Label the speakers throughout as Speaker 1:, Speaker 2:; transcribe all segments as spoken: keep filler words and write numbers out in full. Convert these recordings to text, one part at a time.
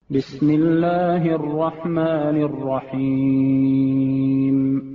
Speaker 1: بسم الله الرحمن الرحيم.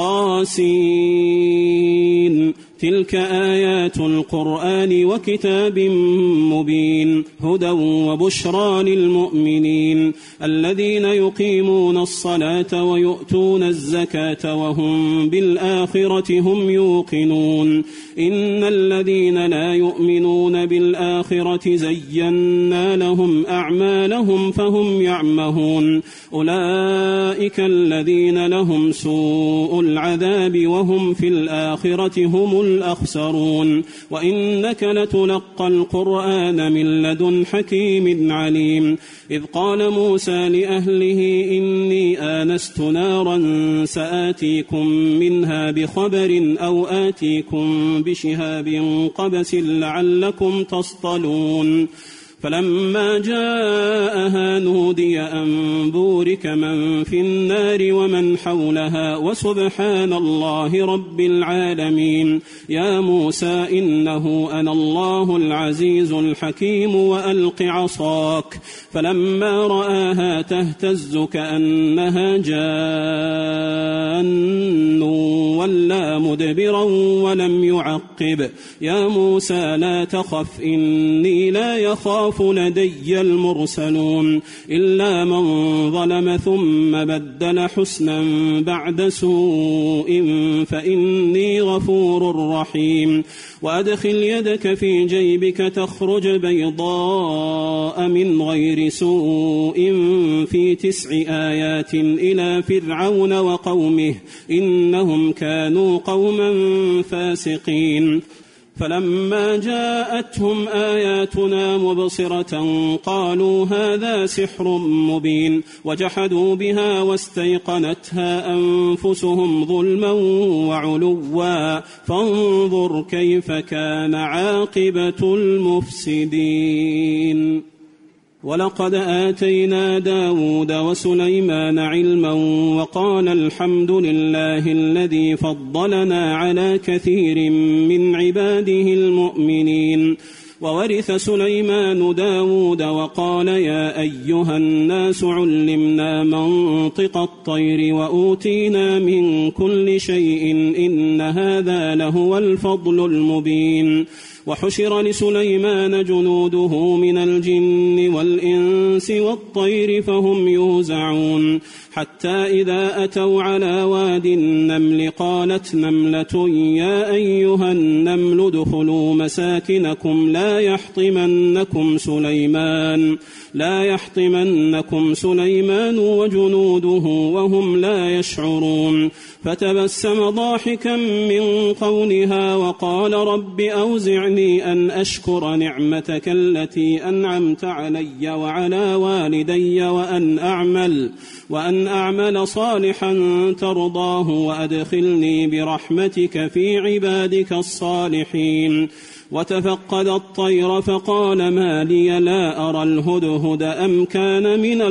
Speaker 2: طاسين. تلك آيات القرآن وكتاب مبين هدى وبشرى للمؤمنين الذين يقيمون الصلاة ويؤتون الزكاة وهم بالآخرة هم يوقنون إن الذين لا يؤمنون بالآخرة زينا لهم أعمالهم فهم يعمهون أولئك الذين لهم سوء العذاب وهم في الآخرة هم الأخسرون وإنك لتلقى القرآن من لدن حكيم عليم إذ قال موسى لأهله إني آنست نارا سآتيكم منها بخبر أو آتيكم بشهاب قبس لعلكم تصطلون فلما جاءها نودي أن بورك من في النار ومن حولها وسبحان الله رب العالمين يا موسى إنه أنا الله العزيز الحكيم وألق عصاك فلما رآها تهتز كأنها جان ولا مدبرا ولم يعقب يا موسى لا تخف إني لا يخاف لدي المرسلون إلا من ظلم ثم بدل حسنا بعد سوء فإني غفور رحيم وأدخل يدك في جيبك تخرج بيضاء من غير سوء في تسع آيات إلى فرعون وقومه إنهم كانوا قوما فاسقين فلما جاءتهم آياتنا مبصرة قالوا هذا سحر مبين وجحدوا بها واستيقنتها أنفسهم ظلما وعلوا فانظر كيف كان عاقبة المفسدين ولقد آتينا داود وسليمان علما وقال الحمد لله الذي فضلنا على كثير من عباده المؤمنين وورث سليمان داود وقال يا أيها الناس علمنا منطق الطير وأوتينا من كل شيء إن هذا لهو الفضل المبين وحشر لسليمان جنوده من الجن والإنس والطير فهم يوزعون حتى إذا أتوا على واد النمل قالت نملة يا أيها النمل ادخلوا مساكنكم لا يحطمنكم سليمان لا يحطمنكم سليمان وجنوده وهم لا يشعرون فتبسم ضاحكا من قولها وقال رب أوزعني أن أشكر نعمتك التي أنعمت علي وعلى والدي وأن أعمل وأن أعمل صالحا ترضاه وأدخلني برحمتك في عبادك الصالحين وتفقد الطير فقال ما لي لا أرى الهدهد أم كان من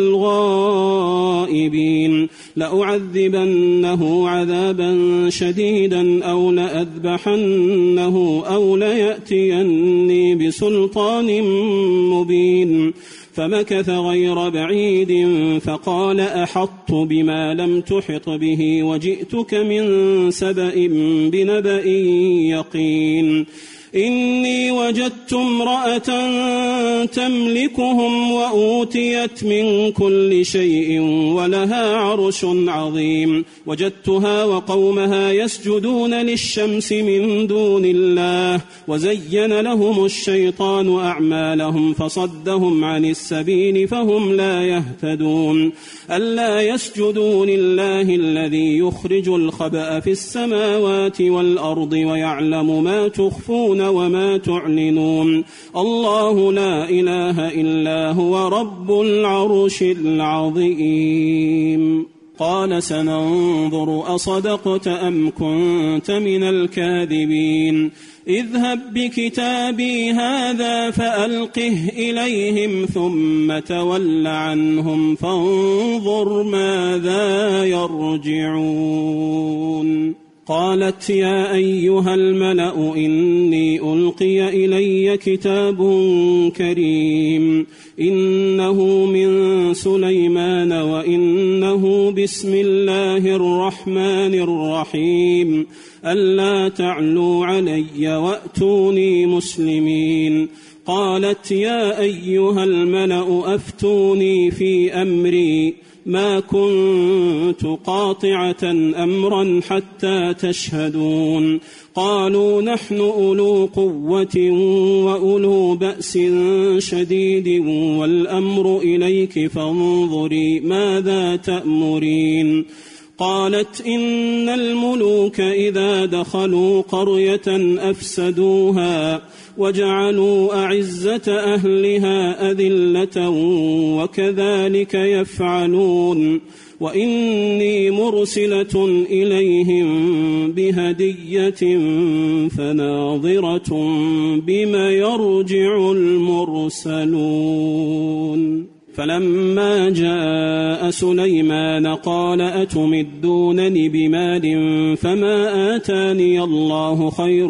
Speaker 2: الغائبين لأعذبنه عذابا شديدا أو لأذبحنه أو ليأتيني بسلطان مبين فمكث غير بعيد فقال أحطت بما لم تحط به وجئتك من سبأ بنبأ يقين إني وجدت امرأة تملكهم وأوتيت من كل شيء ولها عرش عظيم وجدتها وقومها يسجدون للشمس من دون الله وزين لهم الشيطان أعمالهم فصدهم عن السبيل فهم لا يهتدون ألا يسجدوا لله الذي يخرج الخبأ في السماوات والأرض ويعلم ما تخفون وما تعلنون الله لا إله إلا هو رب العرش العظيم قال سننظر أصدقت أم كنت من الكاذبين اذهب بكتابي هذا فألقه إليهم ثم تول عنهم فانظر ماذا يرجعون قالت يا أيها الملأ إني ألقي إلي كتاب كريم إنه من سليمان وإنه بسم الله الرحمن الرحيم ألا تعلوا علي وأتوني مسلمين. قالت يا أيها الملأ أفتوني في أمري ما كنت قاطعة أمرا حتى تشهدون. قالوا نحن أولو قوة وأولو بأس شديد والأمر إليك فانظري ماذا تأمرين. قالت إن الملوك إذا دخلوا قرية أفسدوها وجعلوا أعزة أهلها أذلة وكذلك يفعلون وإني مرسلة إليهم بهدية فناظرة بما يرجع المرسلون. فلما جاء سليمان قال أتمدونني بمال فما آتاني الله خير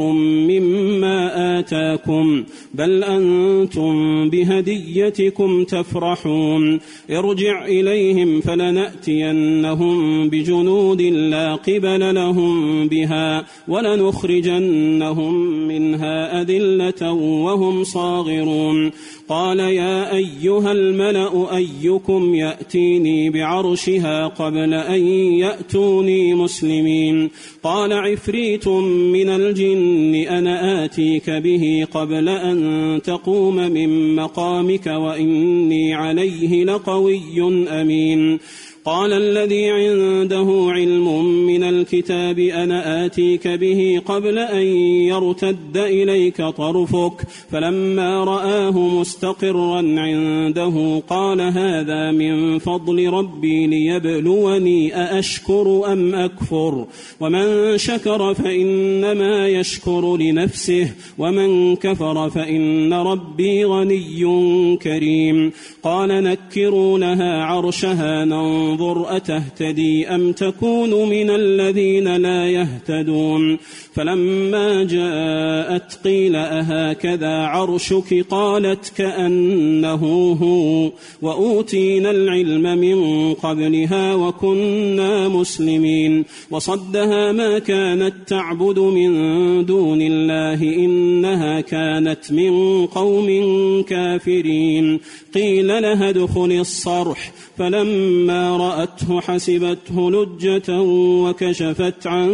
Speaker 2: مما آتاكم بل أنتم بهديتكم تفرحون. ارجع إليهم فلنأتينهم بجنود لا قبل لهم بها ولنخرجنهم منها أذلة وهم صاغرون. قال يا أيها الملأ أيكم يأتيني بعرشها قبل أن يأتوني مسلمين. قال عفريت من الجن أنا آتيك به قبل أن تقوم من مقامك وإني عليه لقوي أمين. قال الذي عنده علم من الكتاب أنا آتيك به قبل أن يرتد إليك طرفك فلما رآه مستقرا عنده قال هذا من فضل ربي ليبلوني أأشكر أم أكفر ومن شكر فإنما يشكر لنفسه ومن كفر فإن ربي غني كريم. قال نكروا لها عرشها ننظر أتهتدي أم تكون من الذين لا يهتدون. فلما جاءت قيل أهكذا عرشك قالت كأنه هو وأوتينا العلم من قبلها وكنا مسلمين. وصدها ما كانت تعبد من دون الله إنها كانت من قوم كافرين. قيل لها ادخل الصرح فلما رأته حسبته لجة وكشفت عن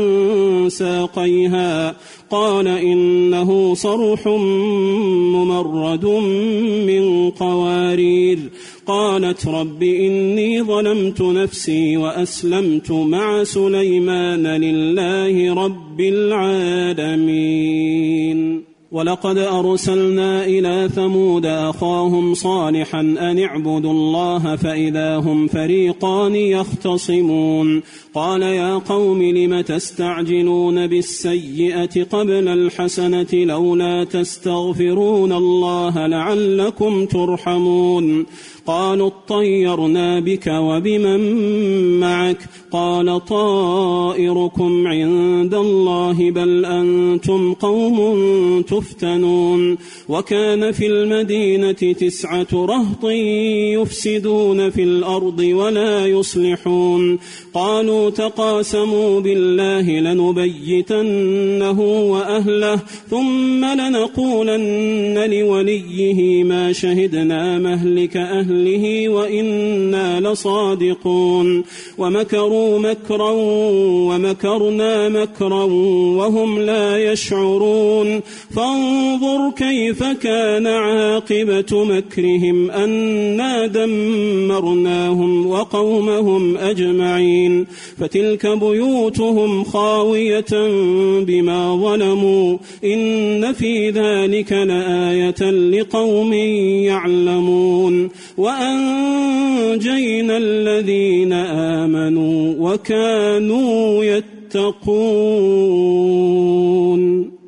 Speaker 2: ساقيها قال إنه صرح ممرد من قوارير. قالت رب إني ظلمت نفسي وأسلمت مع سليمان لله رب العالمين. ولقد أرسلنا إلى ثمود أخاهم صالحا أن اعبدوا الله فإذا هم فريقان يختصمون. قال يا قوم لم تستعجلون بالسيئة قبل الحسنة لولا تستغفرون الله لعلكم ترحمون. قالوا اطيرنا بك وبمن معك قال طائركم عند الله بل أنتم قوم تفتنون. وكان في المدينة تسعة رهط يفسدون في الأرض ولا يصلحون. قالوا تقاسموا بالله لنبيتنه وأهله ثم لنقولن لوليه ما شهدنا مهلك أهله وإنا لصادقون. ومكروا مكرا ومكرنا مكرا وهم لا يشعرون. فانظر كيف كان عاقبة مكرهم أنا دمرناهم وقومهم أجمعين. فتلك بيوتهم خاوية بما ظلموا إن في ذلك لآية لقوم يعلمون. وأنجينا الذين آمنوا وكانوا يتقون.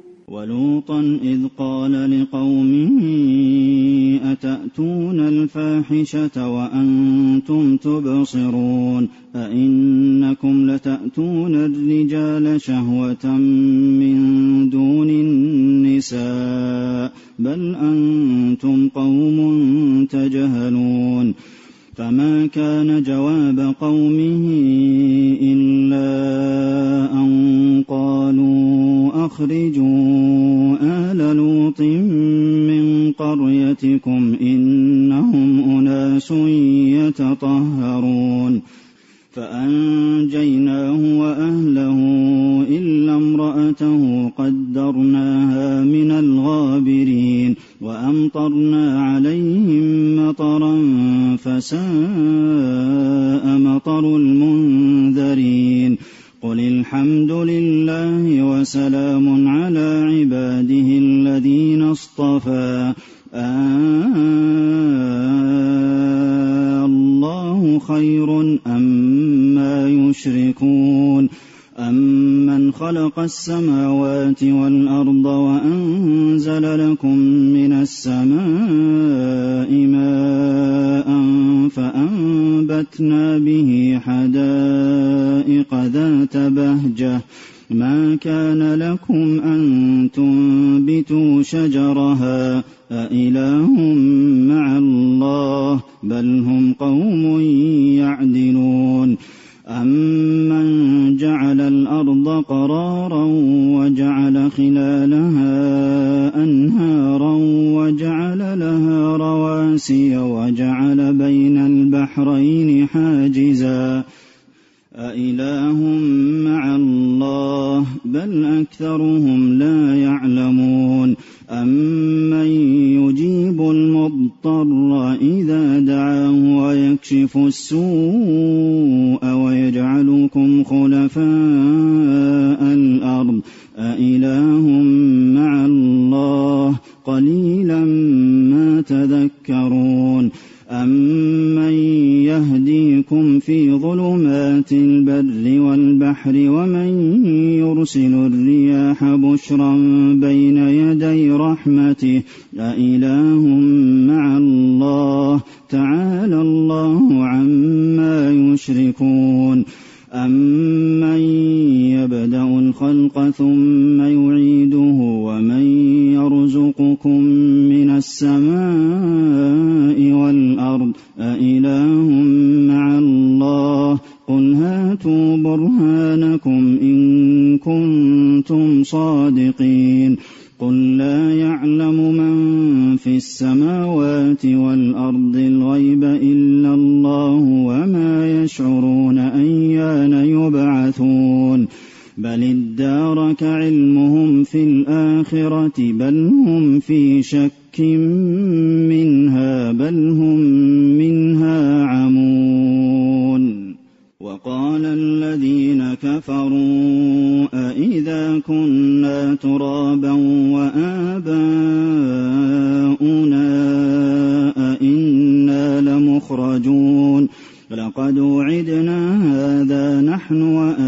Speaker 3: ولوطا إذ قال لقومه أتأتون الفاحشة وأنتم تبصرون أئنكم لتأتون الرجال شهوة من دون النساء بل أنتم قوم تجهلون فما كان جواب قومه إلا أن قالوا أخرجوا آل لوط من قريتكم إنهم أناس يتطهرون فأنجيناه وأهله إلا امرأته قدرناها من الغابرين وأمطرنا عليهم مطرا فساء مطر المنذرين قل الحمد لله وسلام على عباده الذين اصطفى الله خير أما يشركون أمن خلق السماوات والأرض وأنزل لكم من السماء ماء فأنبتنا به حدائق ذات بهجة ما كان لكم أن تنبتوا شجرها أإله مع الله بل هم قوم يعدلون أمن جعل الأرض قرارا وجعل خلالها أنهارا وجعل لها رواسي وجعل بين البحرين حاجزا أإله مع الله بل أكثرهم لا يعلمون أمن يجيب المضطر إذا دعاه ويكشف السوء ويجعلكم خلفاء الأرض أإله مع الله قليلا ما تذكرون أمن يهديكم في ظلمات البر والبحر ومن يرسل الرياح بشرا بين يدي رحمته أإله مع الله تعالى الله عما يشركون أمن يبدأ الخلق ثم يعيده ومن يرزقكم من السماء والأرض أإله مع الله قل هاتوا برهانكم إن كنتم صادقين قل لا يعلم من في السماوات والأرض الغيب إلا الله وما يشعرون أيان يبعثون بل ادارك علمهم في الآخرة بل هم في شك منها بل هم منها عمون وقال الذين كفروا أإذا كنا ترابا وآباؤنا أإنا لمخرجون لقد وعدنا هذا نحن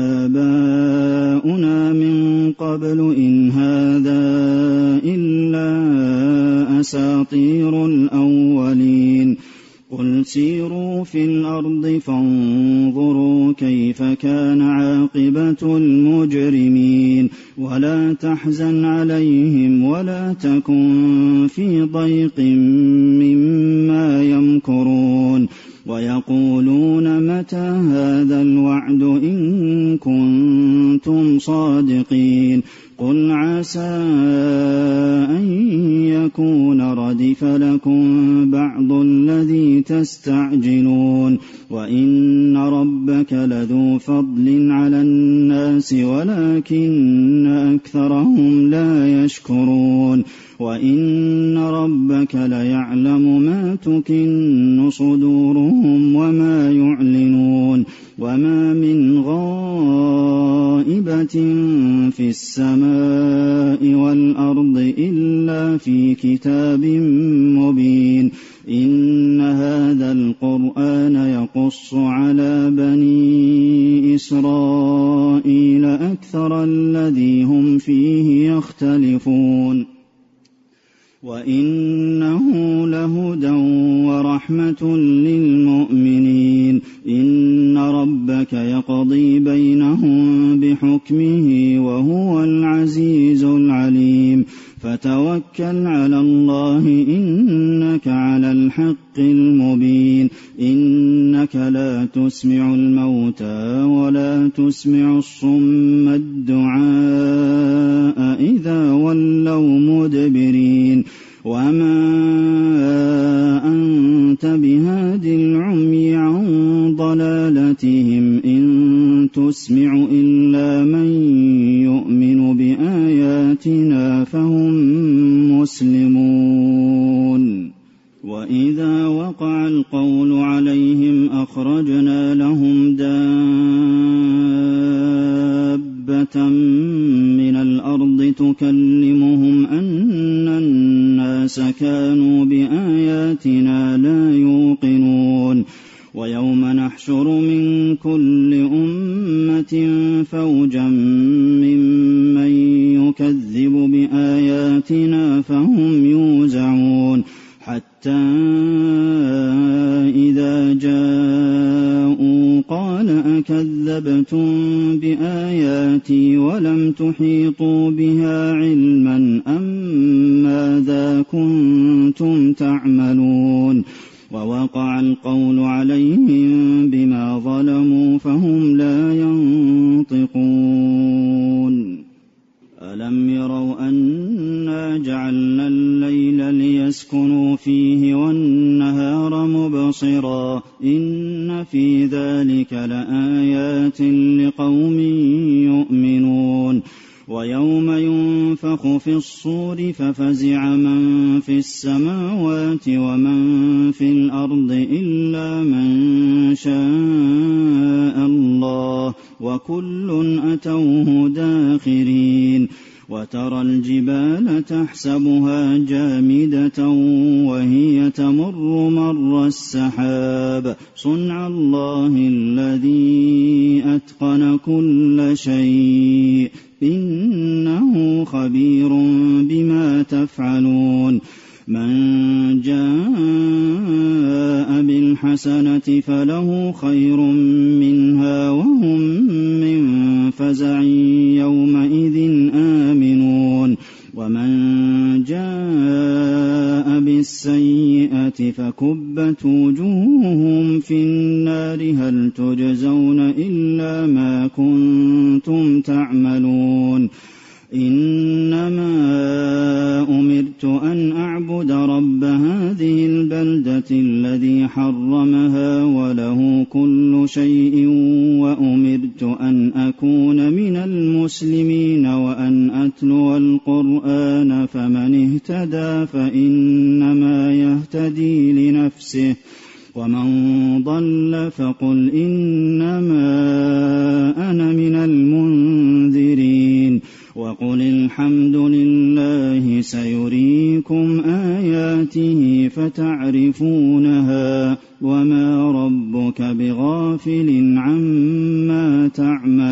Speaker 3: وآباؤنا من قبل إن هذا إلا أساطير الأولين قل سيروا في الأرض فانظروا كيف كان عاقبة المجرمين ولا تحزن عليهم ولا تكن في ضيق مما يمكرون ويقولون متى هذا الوعد إن كنتم صادقين قل عسى أن يكون ردف لكم بعض الذي تستعجلون وإن ربك لذو فضل على الناس ولكن أكثرهم لا يشكرون وإن ربك ليعلم ما تكن صدورهم وما يعلنون وما من غائبة في السماء والأرض إلا في كتاب مبين إن هذا القرآن يقص على بني إسرائيل أكثر الذي هم فيه يختلفون وإنه لهدى ورحمة للمؤمنين إن ربك يقضي بينهم بحكمه وهو العزيز العليم فتوكل على الله إنك على الحق المبين إنك لا تسمع الموتى ولا تسمع الصم الدعاء إذا ولوا مدبرين وما أنت بهاد العمي عن ضلالتهم إن تسمع إلا من يؤمن بآياتنا فهم مسلمون وإذا وقع القول عليهم أخرجنا لهم دابة من الأرض تكلمهم أن الناس كانوا بآياتنا لا يوقنون ويوم نحشر من كل أمة فوجا ممن يكذب بآياتنا فهم يوزعون حتى إذا جاءوا قال أكذبتم بآياتي ولم تحيطوا بها علما أم ماذا كنتم تعملون ووقع القول عليهم بما ظلموا فهم لا ينطقون ألم يروا أنا جعلنا الليل ليسكنوا فيه والنهار مبصرا إن في ذلك لآيات لقوم يؤمنون ويوم ينفخ في الصور ففزع من في السماوات ومن في الأرض إلا من شاء الله وكل أتوه داخرين وترى الجبال تحسبها جامدة وهي تمر مر السحاب صنع الله الذي أتقن كل شيء إنه خبير بما تفعلون من جاء بالحسنة فله خير منها وهم من فزع يومئذ آمنون ومن جاء بالسيئة فكبت وجوههم في النار هل تجزون إلا ما كنتم تعملون إنما أمرت أن أعبد رب هذه البلدة الذي حرمها وله كل شيء وأمرت أن أكون من المسلمين وأن أتلو القرآن فمن اهتدى فإنما يهتدي لنفسه ومن ضل فقل إنما أنا من المنذرين وقل الحمد لله سيريكم آياته فتعرفونها وما ربك بغافل عما تعملون